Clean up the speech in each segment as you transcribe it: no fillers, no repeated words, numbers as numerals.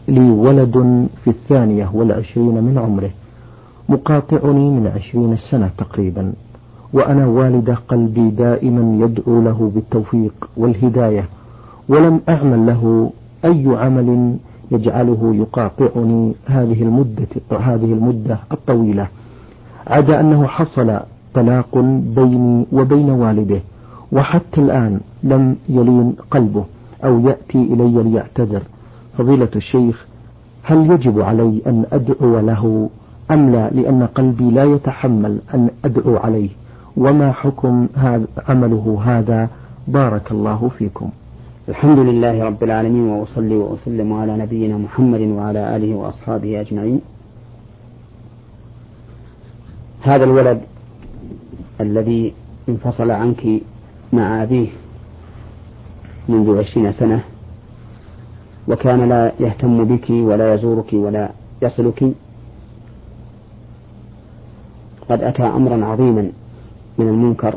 لي ولد في 22 من عمره مقاطعني من 20 سنة تقريبا، وأنا والد قلبي دائما يدعو له بالتوفيق والهداية، ولم أعمل له أي عمل يجعله يقاطعني هذه المدة الطويلة، عدا أنه حصل طلاق بيني وبين والده، وحتى الآن لم يلين قلبه أو يأتي إلي ليعتذر. فضيلة الشيخ، هل يجب علي أن أدعو له أم لا، لأن قلبي لا يتحمل أن أدعو عليه؟ وما حكم عمله هذا؟ بارك الله فيكم. الحمد لله رب العالمين، وأصلي وأسلم على نبينا محمد وعلى آله وأصحابه أجمعين. هذا الولد الذي انفصل عنك مع أبيه منذ 20 سنة وكان لا يهتم بك ولا يزورك ولا يصلك، قد أتى أمرا عظيما من المنكر،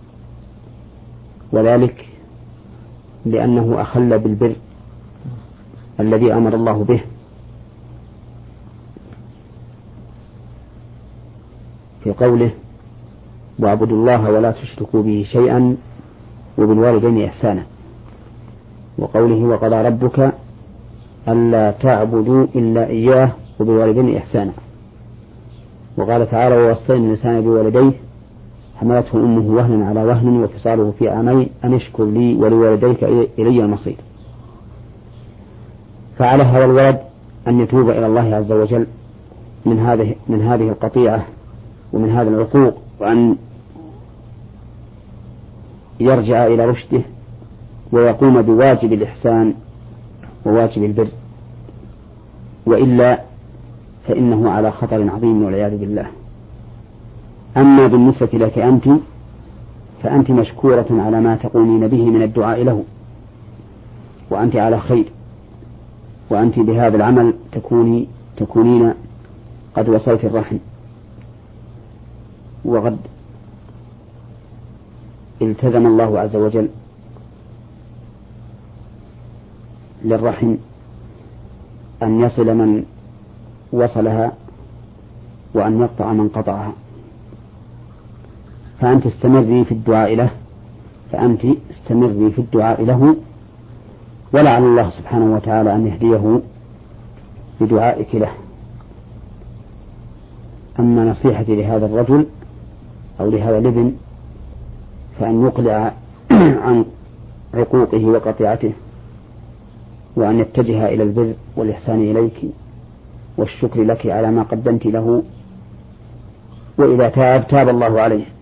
وذلك لأنه أخل بالبر الذي أمر الله به، في قوله: واعبدوا الله ولا تشركوا به شيئا وبالوالدين إحسانا، وقوله: وقضى ربك ألا تعبدوا إلا إياه وبالوالدين إحسانا. وقال تعالى: ووصينا الإنسان بوالديه حملته أمه وهنا على وهن وفصاله في عامين أن اشكر لي ولوالديك إلي المصير. فعلى هذا الولد أن يتوب إلى الله عز وجل من هذه القطيعة ومن هذا العقوق، وأن يرجع إلى رشده ويقوم بواجب الإحسان وواجب البر، وإلا فإنه على خطر عظيم والعياذ بالله. أما بالنسبة لك أنت فأنت مشكورة على ما تقومين به من الدعاء له، وأنت على خير، وأنت بهذا العمل تكونين قد وصلت الرحم، وقد التزم الله عز وجل للرحم أن يصل من وصلها وأن يقطع من قطعها. فأنت استمري في الدعاء له، ولعل الله سبحانه وتعالى أن يهديه بدعائك له. أما نصيحتي لهذا الرجل أو لهذا الابن فأن يقلع عن عقوقه وقطيعته، وأن يتجه إلى البر والإحسان إليك والشكر لك على ما قدمت له، وإذا تاب الله عليه.